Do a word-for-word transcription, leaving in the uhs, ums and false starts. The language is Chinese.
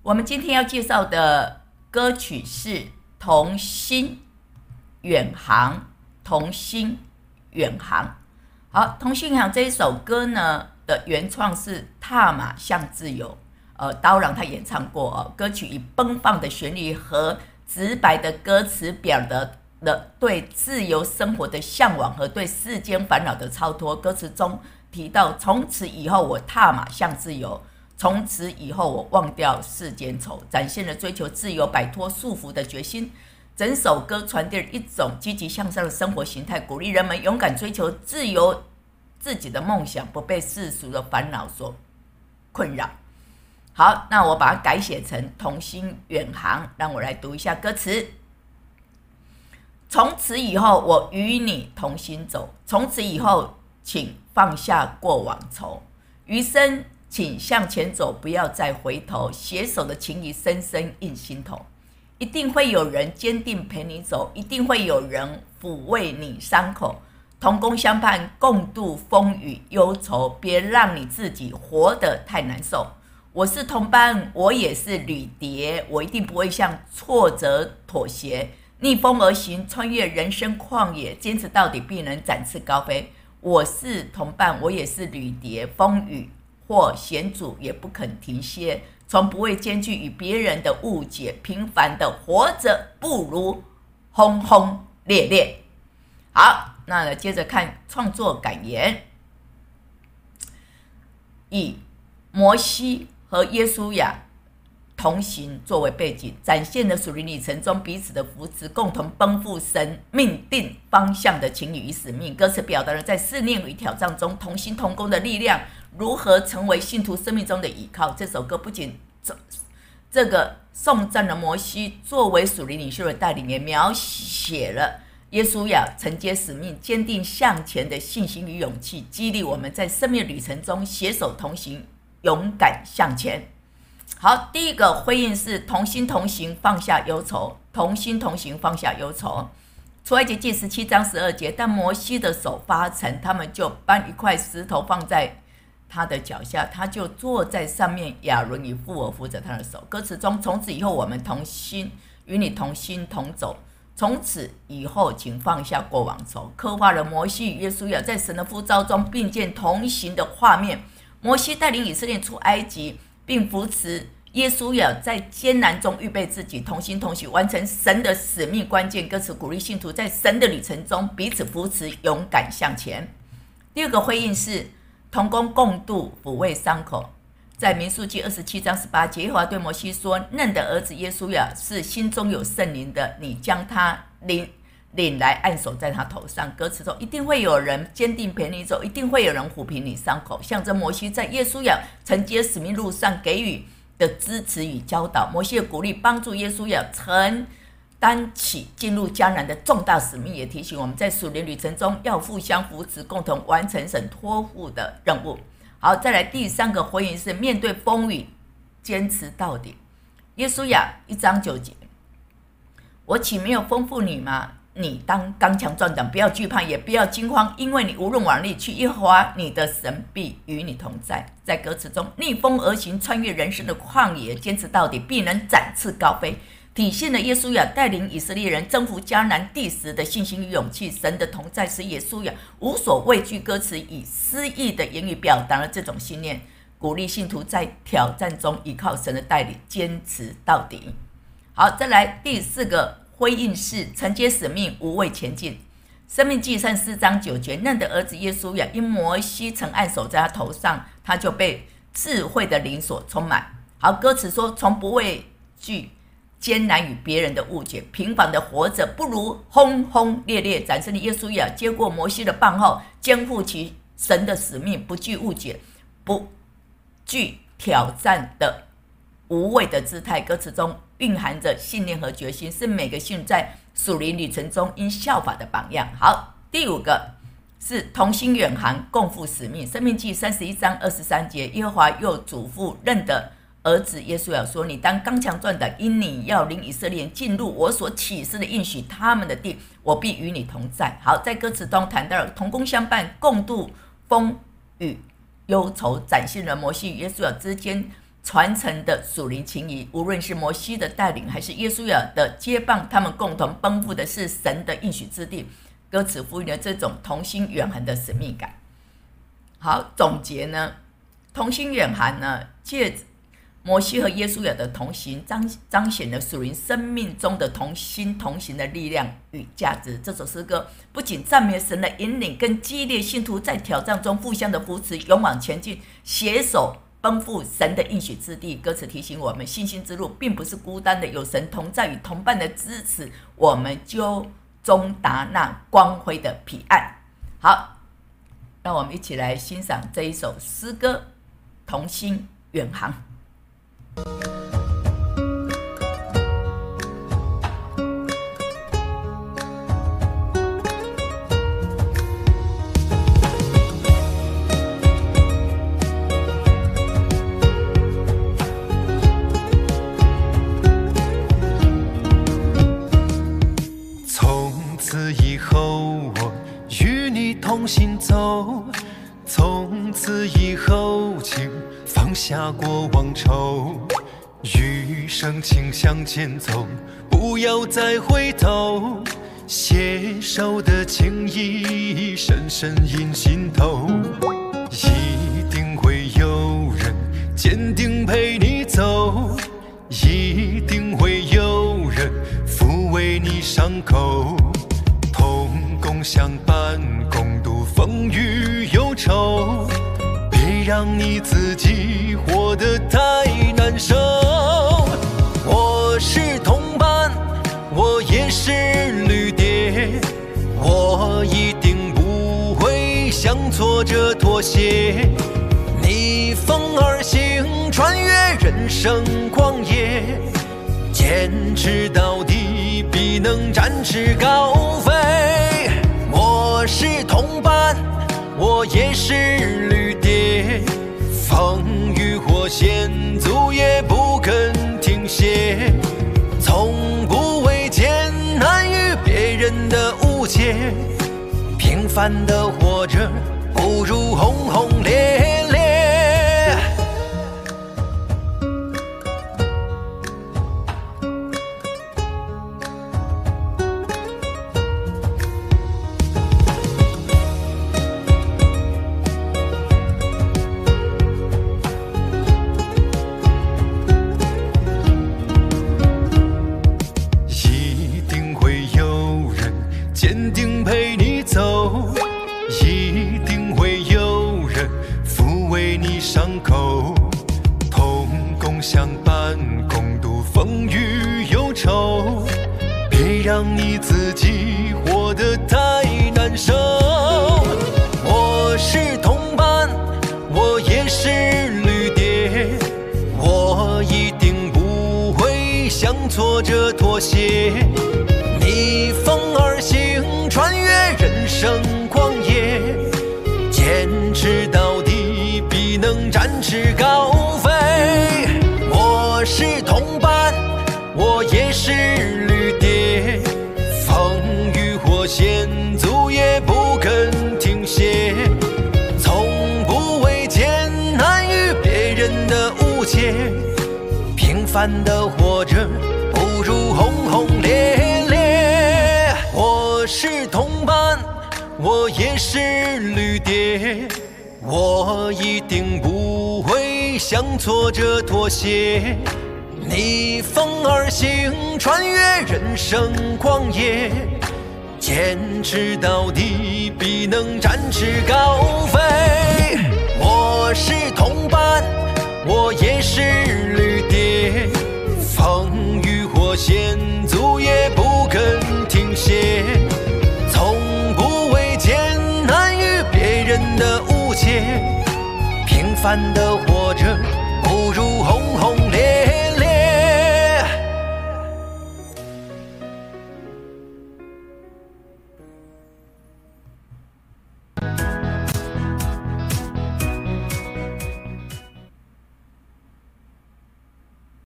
我们今天要介绍的歌曲是《同心远航》。同心远航，好，《同心远航》这一首歌呢的原创是踏马向自由，呃，刀郎他演唱过哦。歌曲以奔放的旋律和直白的歌词，表达了对自由生活的向往和对世间烦恼的超脱。歌词中提到，从此以后我踏马向自由，从此以后我忘掉世间愁，展现了追求自由、摆脱束缚的决心。整首歌传递了一种积极向上的生活形态，鼓励人们勇敢追求自由自己的梦想，不被世俗的烦恼所困扰。好，那我把它改写成同心远航，让我来读一下歌词。从此以后我与你同心走，从此以后请放下过往愁，余生请向前走，不要再回头，携手的情谊深深印心头。一定会有人坚定陪你走，一定会有人抚慰你伤口，同工相伴，共度风雨忧愁，别让你自己活得太难受。我是同伴，我也是旅蝶，我一定不会向挫折妥协，逆风而行，穿越人生旷野，坚持到底，必能展翅高飞。我是同伴，我也是旅蝶，风雨或险阻也不肯停歇，从不会兼具与别人的误解，平凡的活着不如轰轰烈烈。好，那接着看创作感言。以摩西和耶稣亚同行作为背景，展现了属灵旅程中彼此的扶持，共同奔赴神命定方向的情侣与使命。歌词表达了在试炼与挑战中同心同工的力量，如何成为信徒生命中的依靠。这首歌不仅这个颂赞了摩西作为属灵领袖的带领，也描写了耶稣亚承接使命、坚定向前的信心与勇气，激励我们在生命旅程中携手同行，勇敢向前。好，第一个回应是同心同行，放下忧愁。同心同行，放下忧愁。出埃及记十七章十二节，但摩西的手发沉，他们就搬一块石头放在他的脚下，他就坐在上面，亚伦与妇儿扶着他的手。歌词中，从此以后我们同心，与你同心同走。从此以后，请放下过往愁，刻画了摩西与耶稣亚在神的呼召中并肩同行的画面。摩西带领以色列出埃及，并扶持耶稣亚在艰难中预备自己，同心同行，完成神的使命。关键歌词鼓励信徒在神的旅程中彼此扶持，勇敢向前。第二个回应是同工共度，抚慰伤口。在民数记二十七章十八节，耶和华对摩西说：嫩的儿子耶稣亚是心中有圣灵的，你将他领领来按手在他头上。歌词中，一定会有人坚定陪你走，一定会有人抚平你伤口，象征摩西在耶稣亚承接使命路上给予的支持与教导。摩西的鼓励帮助耶稣亚承担起进入迦南的重大使命，也提醒我们在属灵旅程中要互相扶持，共同完成神托付的任务。好，再来第三个回应是面对风雨坚持到底。耶稣亚一章九节，我岂没有吩咐你吗？你当刚强壮胆，不要惧怕，也不要惊慌，因为你无论往哪里去，耶和华你的神必与你同在。在歌词中，逆风而行，穿越人生的旷野，坚持到底，必能展翅高飞，体现了耶稣亚带领以色列人征服迦南地时的信心与勇气。神的同在使耶稣亚无所畏惧，歌词以诗意的言语表达了这种信念，鼓励信徒在挑战中依靠神的带领，坚持到底。好，再来第四个回应是承接使命，无畏前进。生命记三十四章九节，嫩的儿子耶稣亚因摩西曾按手在他头上，他就被智慧的灵所充满。好，歌词说，从不畏惧艰难与别人的误解，平凡的活着不如轰轰烈烈，展示了耶稣亚接过摩西的棒后，肩负起神的使命，不惧误解，不惧挑战的无畏的姿态。歌词中蕴含着信念和决心，是每个信徒在属灵旅程中应效法的榜样。好，第五个是同心远航，共赴使命。生命记三十一章二十三节，耶和华又嘱咐认的儿子耶稣亚说：你当刚强壮胆，因你要领以色列人进入我所启示的应许他们的地，我必与你同在。好，在歌词中谈到了同工相伴，共度风雨忧愁，展现了摩西与耶稣亚之间传承的属灵情谊，无论是摩西的带领，还是耶稣亚的接棒，他们共同奔赴的是神的应许之地。歌词呼应了这种同心远航的使命感。好，总结呢，同心远航呢，借摩西和耶稣亚的同行，彰彰显了属灵生命中的同心同行的力量与价值。这首诗歌不仅赞美神的引领，更激励信徒在挑战中互相的扶持，勇往前进，携手奔赴神的应许之地。歌词提醒我们，信心之路并不是孤单的，有神同在与同伴的支持，我们就终达那光辉的彼岸。好，让我们一起来欣赏这一首诗歌《同心远航》。 从此以后，我与你同行走。从此以后，请放下过往愁，余生请向前走，不要再回头。携手的情谊深深印心头，一定会有人坚定陪你走，一定会有人抚慰你伤口，同共相伴，共度风雨忧愁，别让你自己活得太难受。我是同伴，我也是旅蝶，我一定不会向挫折妥协，逆风而行，穿越人生旷野，坚持到底，必能展翅高飞。我是同伴，我也是旅蝶，风雨火险，阻也不肯停歇，从不畏艰难与别人的误解，平凡的活着，不如轰轰烈烈。坚定陪你走，一定会有人抚慰你伤口，同共相伴，共度风雨忧愁，别让你自己活得太难受。我是同伴，我也是旅蝶，我一定不会向挫折妥协，逆风而行，穿越人生旷野，坚持到底，必能展翅高飞。我是同伴，我也是旅蝶，风雨火险，阻也不肯停歇，从不畏艰难与别人的误解，平凡的活着，不如轰轰烈烈。我是同伴，我也是旅蝶，我一定不会向挫折妥协，逆风而行，穿越人生旷野，坚持到底，必能展翅高飞。我是同伴，我也是旅蝶，风雨火险，阻也不肯停歇，从不畏艰难与别人的误解，平凡的活着，不如轰轰